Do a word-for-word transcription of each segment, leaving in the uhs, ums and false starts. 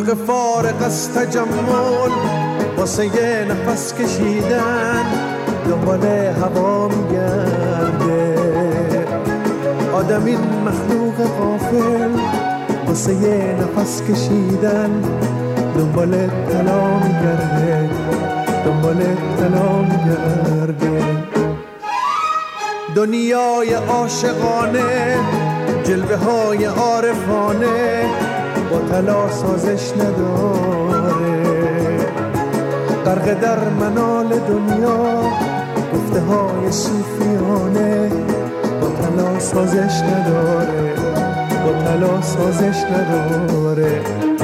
مرغ فارغ از تجمل واسه یه نفس کشیدن دنبال هوا میگرده. آدم این مخلوق غافل واسه یه نفس کشیدن دنبال طلا میگرده، دنبال طلا میگرده. دنیای عاشقانه جلوه های عارفانه با طلا سازش نداره. غرق در منال دنیا گفته های صوفیانه با طلا سازش نداره، با طلا سازش نداره.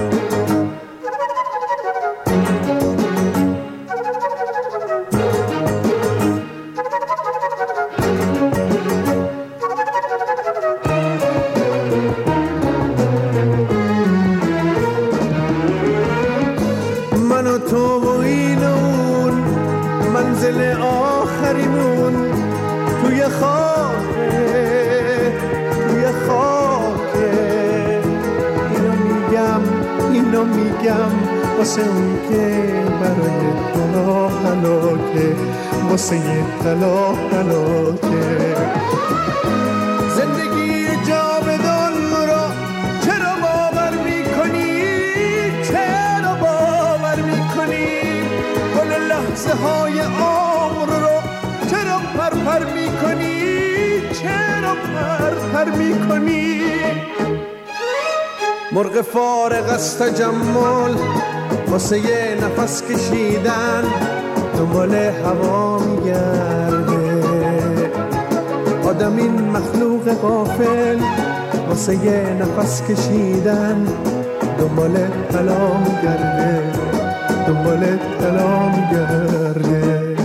من و تو و این و اون منزل آخریمون توی خاکه، توی خاکه. اینو میگم اینو میگم واسه اون که برای طلا هلاکه، واسه یه طلا هلاکه. زندگی جاودان رو چرا باور میکنی، چرا باور میکنی؟ گل لحظه های عمر رو چرا پرپر میکنی، چرا پرپر میکنی؟ مرغ فارغ از تجمل واسه یه نفس کشیدن دنبال هوا میگرده. آدم این مخلوق غافل واسه یه نفس کشیدن دنبال طلا میگرده، دنبال طلا میگرده.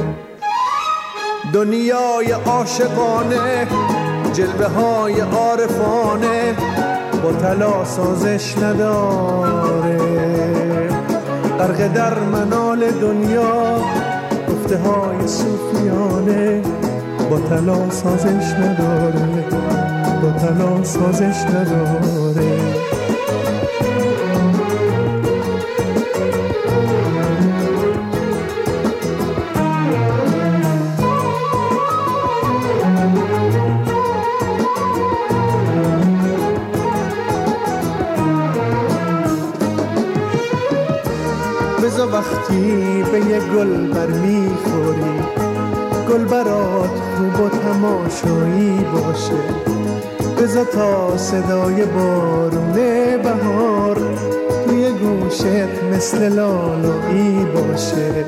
دنیای عاشقانه جلوه های عارفانه با طلا سازش نداره. غرق در منال دنیا گفته های صوفیانه با طلا سازش نداره، با طلا سازش نداره. بذار وقتی به یه گل بر میخوری گل برات خوب و تماشایی باشه. بذار تا صدای بارون بهار توی گوشت مثل لالایی باشه.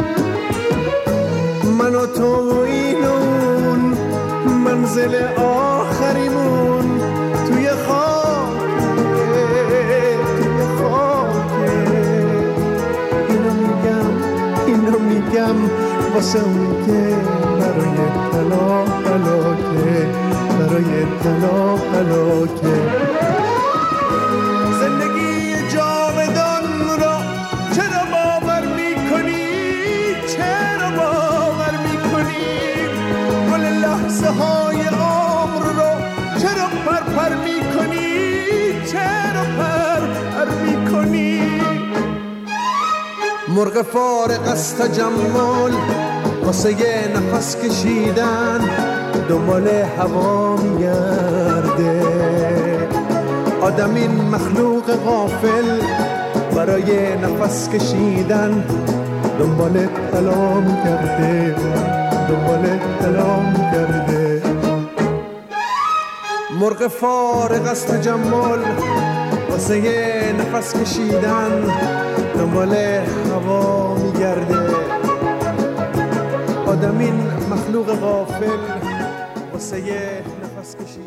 من و تو و این و اون منزل آخریمون توی خاکه، توی خاکه. اینو میگم اینو میگم واسه اون که برای طلا هلاکه، برای طلا هلاکه. زندگی جاودان را چرا باور میکنی، چرا باور میکنی؟ گل لحظه های عمر رو چرا پرپر میکنی، چرا پرپر میکنی؟ مرغ فارغ از تجمل واسه یه نفس کشیدن دنبال هوا میگرده. آدم این مخلوق غافل برای نفس کشیدن دنبال طلا میگرده، دنبال طلا میگرده. مرغ فارغ از تجمل واسه یه نفس کشیدن دنبال هوا میگرده. آدم این مخلوق غافل واسه یه نفس کشیدن